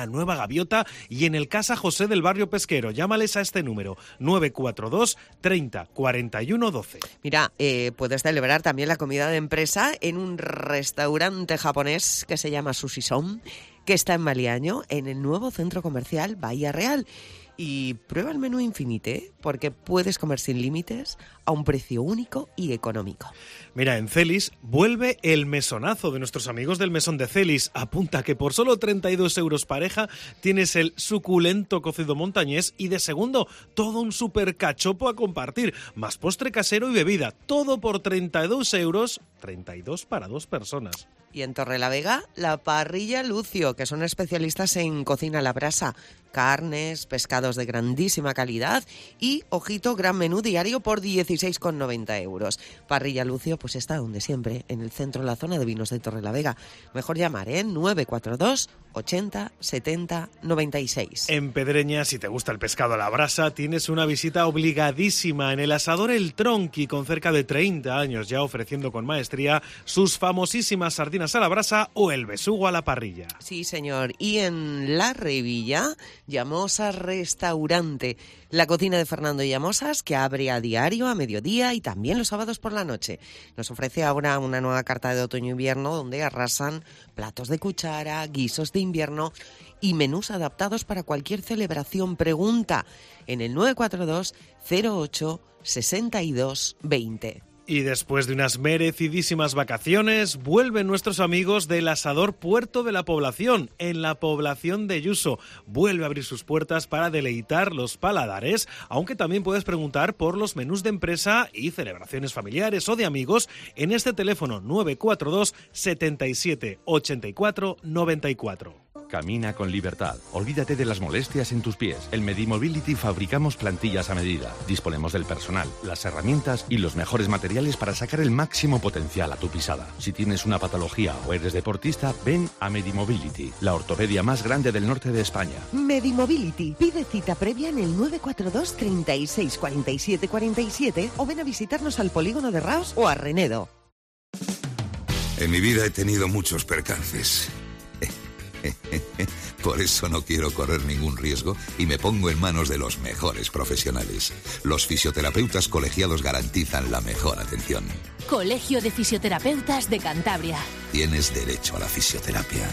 la Nueva Gaviota y en el Casa José del barrio pesquero. Llámales a este número, 942 30 41 12. Mira, puedes celebrar también la comida de empresa en un restaurante japonés que se llama Sushi Son, que está en Maliaño, en el nuevo centro comercial Bahía Real. Y prueba el menú Infinite, porque puedes comer sin límites a un precio único y económico. Mira, en Celis vuelve el mesonazo de nuestros amigos del Mesón de Celis. Apunta que por solo 32 euros pareja tienes el suculento cocido montañés y de segundo todo un super cachopo a compartir, más postre casero y bebida. Todo por 32 euros, 32 para 2 personas. Y en Torrelavega, la Parrilla Lucio, que son especialistas en cocina a la brasa. Carnes, pescados de grandísima calidad y, ojito, gran menú diario por 16,90 euros. Parrilla Lucio, pues está donde siempre, en el centro de la zona de vinos de Torrelavega. Mejor llamar, 942 80 70 96. En Pedreña, si te gusta el pescado a la brasa, tienes una visita obligadísima en el asador El Tronqui, con cerca de 30 años ya ofreciendo con maestría sus famosísimas sardinas a la brasa o el besugo a la parrilla. Sí, señor. Y en La Revilla, Llamosas Restaurante, la cocina de Fernando Llamosas, que abre a diario, a mediodía y también los sábados por la noche. Nos ofrece ahora una nueva carta de otoño-invierno donde arrasan platos de cuchara, guisos de invierno y menús adaptados para cualquier celebración. Pregunta en el 942 08 62 20. Y después de unas merecidísimas vacaciones, vuelven nuestros amigos del Asador Puerto de la Población, en la población de Yuso. Vuelve a abrir sus puertas para deleitar los paladares, aunque también puedes preguntar por los menús de empresa y celebraciones familiares o de amigos en este teléfono 942 77 84 94. Camina con libertad. Olvídate de las molestias en tus pies. En Medimobility fabricamos plantillas a medida. Disponemos del personal, las herramientas y los mejores materiales para sacar el máximo potencial a tu pisada. Si tienes una patología o eres deportista, ven a Medimobility, la ortopedia más grande del norte de España. Medimobility. Pide cita previa en el 942 36 47 47 o ven a visitarnos al polígono de Raos o a Renedo. En mi vida he tenido muchos percances. Por eso no quiero correr ningún riesgo y me pongo en manos de los mejores profesionales. Los fisioterapeutas colegiados garantizan la mejor atención. Colegio de Fisioterapeutas de Cantabria. Tienes derecho a la fisioterapia.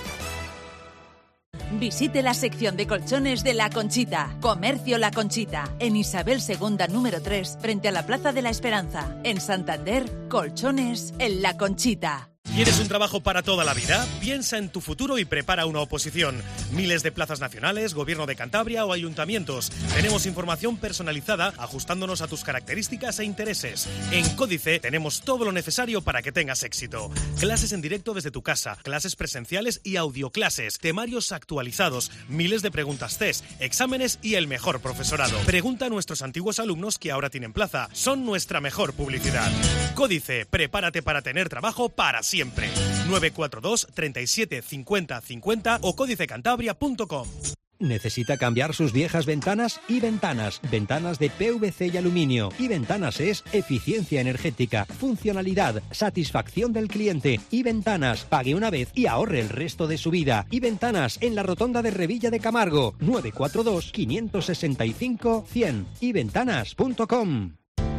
Visite la sección de colchones de La Conchita. Comercio La Conchita. En Isabel II, número 3, frente a la Plaza de la Esperanza. En Santander, colchones en La Conchita. ¿Quieres un trabajo para toda la vida? Piensa en tu futuro y prepara una oposición. Miles de plazas nacionales, Gobierno de Cantabria o ayuntamientos. Tenemos información personalizada ajustándonos a tus características e intereses. En Códice tenemos todo lo necesario para que tengas éxito. Clases en directo desde tu casa, clases presenciales y audioclases, temarios actualizados, miles de preguntas test, exámenes y el mejor profesorado. Pregunta a nuestros antiguos alumnos que ahora tienen plaza. Son nuestra mejor publicidad. Códice, prepárate para tener trabajo para siempre. 942 37 50 50 o códicecantabria.com. ¿Necesita cambiar sus viejas ventanas? Y Ventanas. Ventanas de PVC y aluminio. Y Ventanas es eficiencia energética, funcionalidad, satisfacción del cliente. Y Ventanas. Pague una vez y ahorre el resto de su vida. Y Ventanas en la rotonda de Revilla de Camargo. 942 565 100. Y Ventanas.com.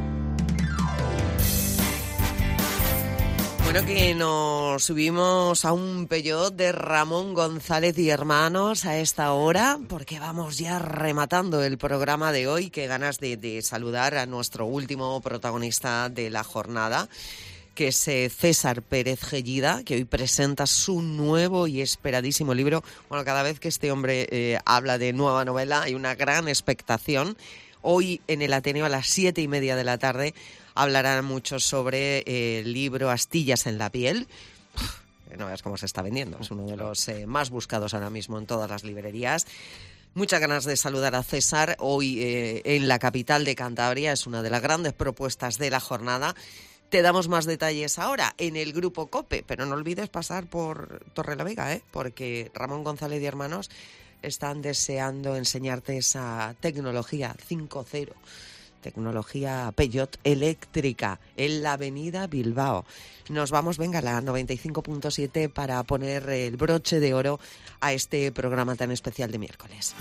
Bueno, que nos subimos a un Peugeot de Ramón González y Hermanos a esta hora, porque vamos ya rematando el programa de hoy. Qué ganas de saludar a nuestro último protagonista de la jornada, que es César Pérez Gellida, que hoy presenta su nuevo y esperadísimo libro. Bueno, cada vez que este hombre habla de nueva novela hay una gran expectación. Hoy en el Ateneo a las 7:30 de la tarde hablarán mucho sobre el libro Astillas en la piel. No veas cómo se está vendiendo, es uno de los más buscados ahora mismo en todas las librerías. Muchas ganas de saludar a César hoy en la capital de Cantabria, es una de las grandes propuestas de la jornada. Te damos más detalles ahora en el Grupo COPE, pero no olvides pasar por Torrelavega, porque Ramón González y Hermanos están deseando enseñarte esa tecnología 5.0 tecnología Peugeot eléctrica, en la avenida Bilbao. Nos vamos, venga, a la 95.7 para poner el broche de oro a este programa tan especial de miércoles.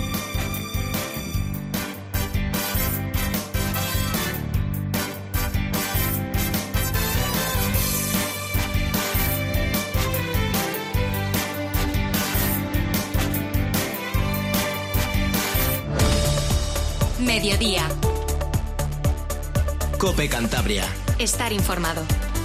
Mediodía. COPE Cantabria. Estar informado.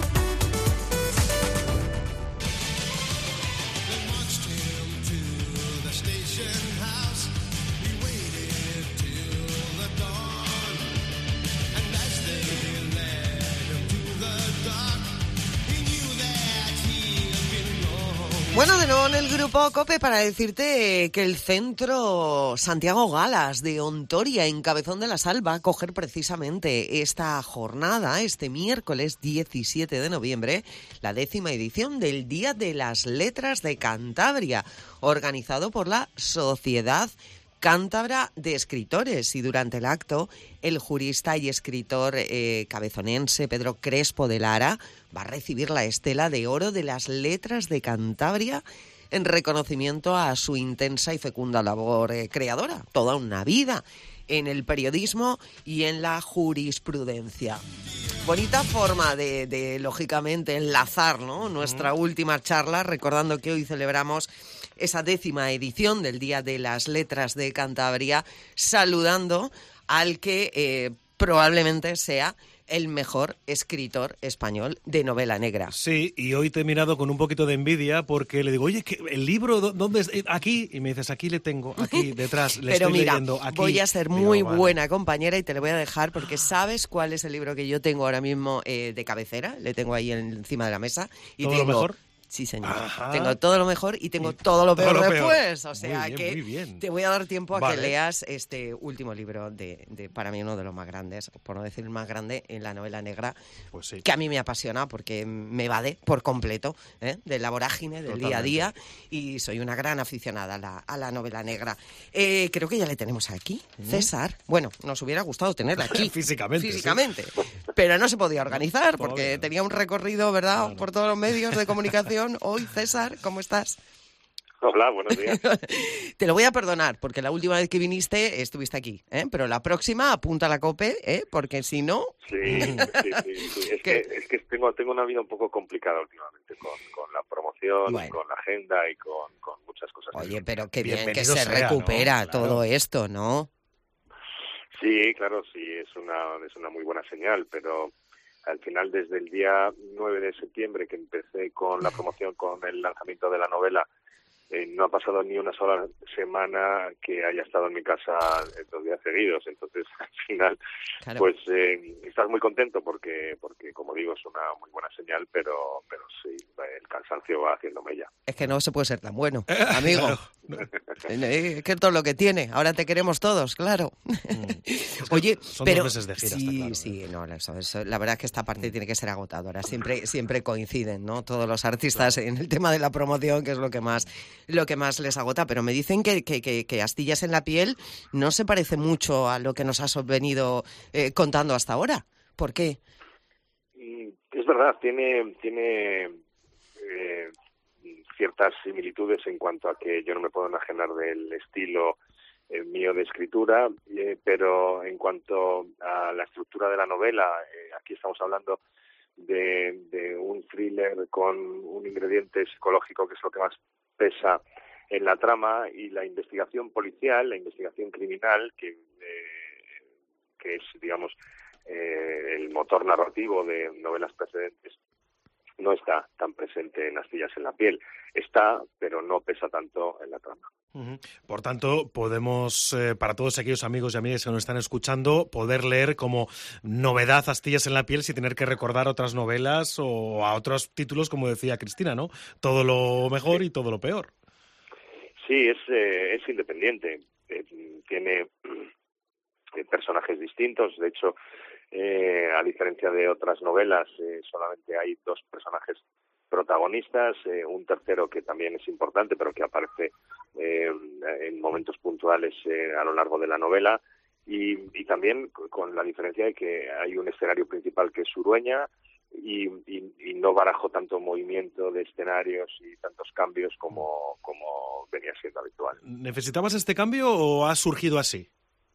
Bueno, de nuevo en el grupo COPE para decirte que el Centro Santiago Galas de Ontoria, en Cabezón de la Sal, va a coger precisamente esta jornada, este miércoles 17 de noviembre, la 10ª edición del Día de las Letras de Cantabria, organizado por la Sociedad Cántabra de Escritores. Y durante el acto, el jurista y escritor cabezonense Pedro Crespo de Lara va a recibir la Estela de Oro de las Letras de Cantabria en reconocimiento a su intensa y fecunda labor creadora, toda una vida en el periodismo y en la jurisprudencia. Bonita forma de lógicamente, enlazar, ¿no?, nuestra última charla, recordando que hoy celebramos esa 10ª edición del Día de las Letras de Cantabria, saludando al que probablemente sea el mejor escritor español de novela negra. Sí, y hoy te he mirado con un poquito de envidia porque le digo, oye, ¿el libro dónde es? Aquí. Y me dices, aquí le tengo, aquí detrás, le Pero estoy mira, leyendo. Aquí. Voy a ser muy buena compañera y te lo voy a dejar porque ¿sabes cuál es el libro que yo tengo ahora mismo de cabecera? Le tengo ahí encima de la mesa. Y ¿Todo lo mejor? Sí, señor. Ajá. Tengo todo lo mejor y tengo todo lo peor después. Peor. O sea muy bien. te voy a dar tiempo a que leas este último libro de para mí uno de los más grandes, por no decir el más grande, en la novela negra, pues sí, que a mí me apasiona porque me evade por completo de la vorágine del día a día y soy una gran aficionada a la novela negra. Creo que ya le tenemos aquí, César. Bueno, nos hubiera gustado tenerla aquí. Físicamente. Sí. Pero no se podía organizar porque tenía un recorrido, ¿verdad?, por todos los medios de comunicación. Hoy, César, ¿cómo estás? Hola, buenos días. Te lo voy a perdonar, porque la última vez que viniste estuviste aquí, pero la próxima apunta a la COPE, porque si no... Sí. Es que tengo una vida un poco complicada últimamente con la promoción, con la agenda y con muchas cosas. Oye, pero qué bien que se recupera, ¿no?, todo esto, ¿no? Sí, claro, sí, es una muy buena señal, pero... Al final, desde el día 9 de septiembre, que empecé con la promoción, con el lanzamiento de la novela, no ha pasado ni una sola semana que haya estado en mi casa 2 días seguidos. Entonces, al final, claro, pues estás muy contento porque, como digo, es una muy buena señal, pero sí, el cansancio va haciendo mella. Es que no se puede ser tan bueno, amigo. Es que todo lo que tiene. Ahora te queremos todos, claro. Oye, son pero 2 meses de gira, está claro. Sí, no, eso, la verdad es que esta parte tiene que ser agotadora. Siempre coinciden, ¿no?, todos los artistas en el tema de la promoción, que es lo que más les agota. Pero me dicen que Astillas en la piel no se parece mucho a lo que nos has venido contando hasta ahora. ¿Por qué? Es verdad, tiene ciertas similitudes en cuanto a que yo no me puedo enajenar del estilo mío de escritura, pero en cuanto a la estructura de la novela, aquí estamos hablando de un thriller con un ingrediente psicológico que es lo que más pesa en la trama, y la investigación policial, la investigación criminal, que es, digamos, el motor narrativo de novelas precedentes, no está tan presente en Astillas en la piel. Está, pero no pesa tanto en la trama. Por tanto, podemos, para todos aquellos amigos y amigas que nos están escuchando, poder leer como novedad Astillas en la piel sin tener que recordar otras novelas o a otros títulos, como decía Cristina, ¿no? Todo lo mejor y todo lo peor. Sí, es independiente. Tiene personajes distintos. De hecho, a diferencia de otras novelas, solamente hay 2 personajes protagonistas, un tercero que también es importante, pero que aparece en momentos puntuales a lo largo de la novela, y también con la diferencia de que hay un escenario principal que es Urueña y no barajo tanto movimiento de escenarios y tantos cambios como venía siendo habitual. ¿Necesitabas este cambio o ha surgido así?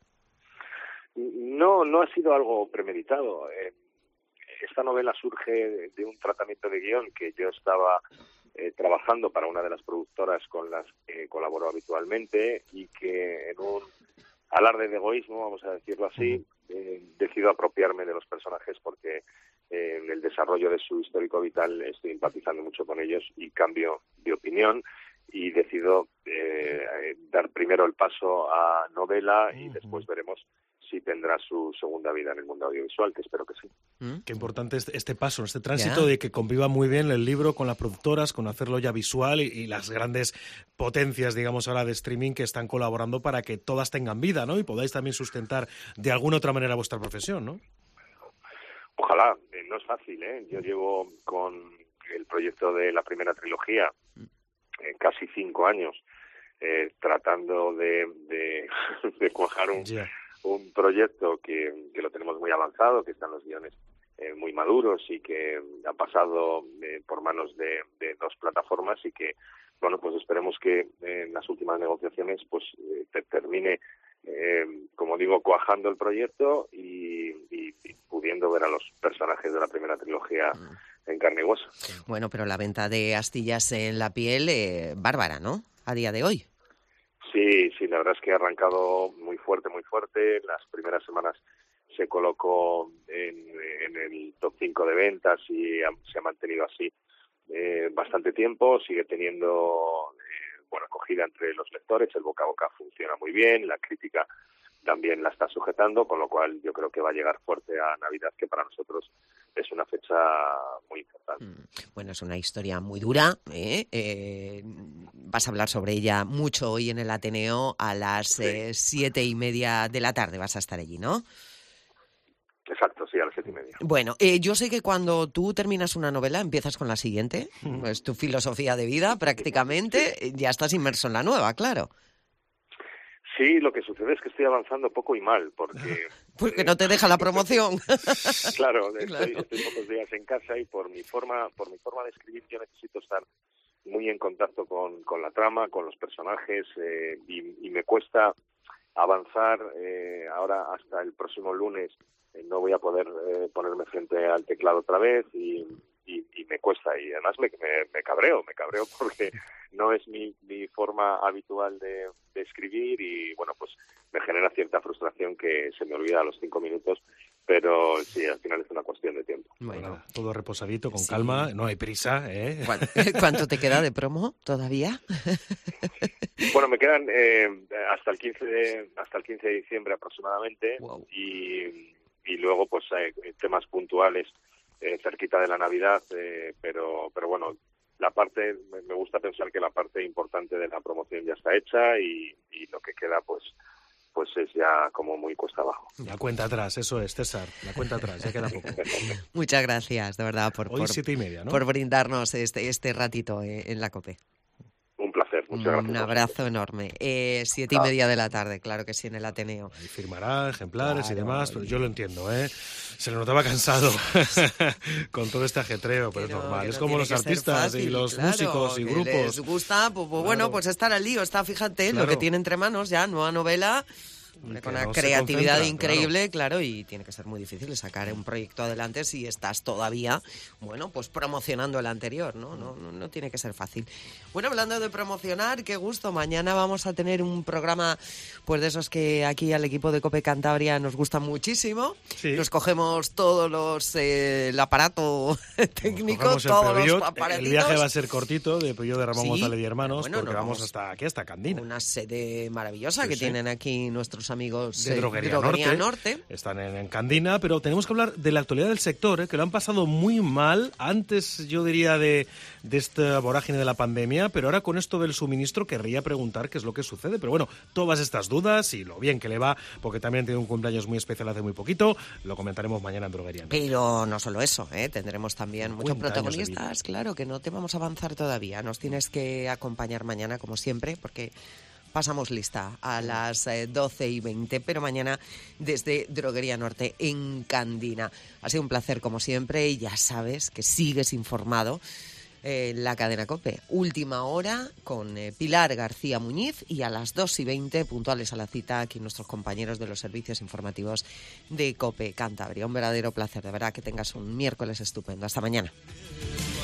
No ha sido algo premeditado. Esta novela surge de un tratamiento de guión que yo estaba trabajando para una de las productoras con las que colaboro habitualmente y que en un alarde de egoísmo, vamos a decirlo así, decido apropiarme de los personajes porque en el desarrollo de su histórico vital estoy empatizando mucho con ellos y cambio de opinión y decido dar primero el paso a novela y después veremos si tendrá su segunda vida en el mundo audiovisual, que espero que sí. Qué importante este paso, este tránsito de que conviva muy bien el libro con las productoras, con hacerlo ya visual y las grandes potencias, digamos ahora, de streaming que están colaborando para que todas tengan vida, ¿no? Y podáis también sustentar de alguna otra manera vuestra profesión, ¿no? Ojalá, no es fácil, ¿eh? Yo llevo con el proyecto de la primera trilogía casi 5 años tratando de cuajar un proyecto que lo tenemos muy avanzado, que están los guiones muy maduros y que ha pasado por manos de 2 plataformas y que, bueno, pues esperemos que en las últimas negociaciones pues termine, como digo, cuajando el proyecto y pudiendo ver a los personajes de la primera trilogía en carne y hueso. Bueno, pero la venta de astillas en la piel, bárbara, ¿no? A día de hoy. Sí, la verdad es que ha arrancado muy fuerte. Las primeras semanas se colocó en el top 5 de ventas y se ha mantenido así bastante tiempo. Sigue teniendo buena acogida entre los lectores, el boca a boca funciona muy bien, la crítica también la está sujetando, con lo cual yo creo que va a llegar fuerte a Navidad, que para nosotros es una fecha muy importante. Bueno, es una historia muy dura. Vas a hablar sobre ella mucho hoy en el Ateneo a las 7:30 de la tarde. Vas a estar allí, ¿no? Exacto, sí, a las 7:30. Bueno, yo sé que cuando tú terminas una novela empiezas con la siguiente. Es tu filosofía de vida prácticamente. Ya estás inmerso en la nueva, claro. Sí, lo que sucede es que estoy avanzando poco y mal, porque... Porque no te deja la promoción. Claro, estoy pocos días en casa y por mi forma de escribir yo necesito estar muy en contacto con la trama, con los personajes, y me cuesta avanzar. Ahora hasta el próximo lunes no voy a poder ponerme frente al teclado otra vez y me cuesta, y además me cabreo porque no es mi forma habitual de escribir y bueno, pues me genera cierta frustración que se me olvida a los 5 minutos, pero sí, al final es una cuestión de tiempo. Bueno, todo reposadito, con calma, no hay prisa, ¿eh? ¿Cuánto te queda de promo todavía? Bueno, me quedan hasta el 15 de diciembre aproximadamente. Wow. Y luego pues hay temas puntuales cerquita de la Navidad, pero bueno, la parte, me gusta pensar que la parte importante de la promoción ya está hecha y lo que queda pues es ya como muy cuesta abajo. La cuenta atrás, eso es, César, la cuenta atrás, ya queda poco. Muchas gracias, de verdad, Hoy 7:30, ¿no? por brindarnos este ratito en la COPE. Un placer, muchas gracias. Un abrazo enorme. 7:30 de la tarde, claro que sí, en el Ateneo. Ahí firmará ejemplares y demás, pero yo lo entiendo, ¿eh? Se le notaba cansado con todo este ajetreo, pero es normal. Es como los artistas fácil, y los músicos y grupos. Les gusta, pues bueno, pues estar al lío, fíjate, lo que tiene entre manos ya, nueva novela. Con una creatividad increíble, claro, y tiene que ser muy difícil sacar un proyecto adelante si estás todavía, bueno, pues promocionando el anterior, ¿no? No tiene que ser fácil. Bueno, hablando de promocionar, qué gusto, mañana vamos a tener un programa, pues de esos que aquí al equipo de COPE Cantabria nos gusta muchísimo. Sí. Nos cogemos todos el aparato técnico, todos los aparatitos. El viaje va a ser cortito, de Peugeot de Ramón González y Hermanos, porque vamos hasta Candina. Una sede maravillosa que tienen aquí nuestros amigos de Droguería Norte. Están en Candina, pero tenemos que hablar de la actualidad del sector, que lo han pasado muy mal antes, yo diría, de esta vorágine de la pandemia, pero ahora con esto del suministro querría preguntar qué es lo que sucede. Pero bueno, todas estas dudas y lo bien que le va, porque también tiene un cumpleaños muy especial hace muy poquito, lo comentaremos mañana en Droguería Norte. Pero no solo eso, tendremos también muchos protagonistas, claro, que no te vamos a avanzar todavía. Nos tienes que acompañar mañana, como siempre, porque pasamos lista a las 12:20, pero mañana desde Droguería Norte en Candina. Ha sido un placer como siempre y ya sabes que sigues informado en la cadena COPE. Última hora con Pilar García Muñiz y a las 2:20 puntuales a la cita aquí nuestros compañeros de los servicios informativos de COPE Cantabria. Un verdadero placer, de verdad, que tengas un miércoles estupendo. Hasta mañana.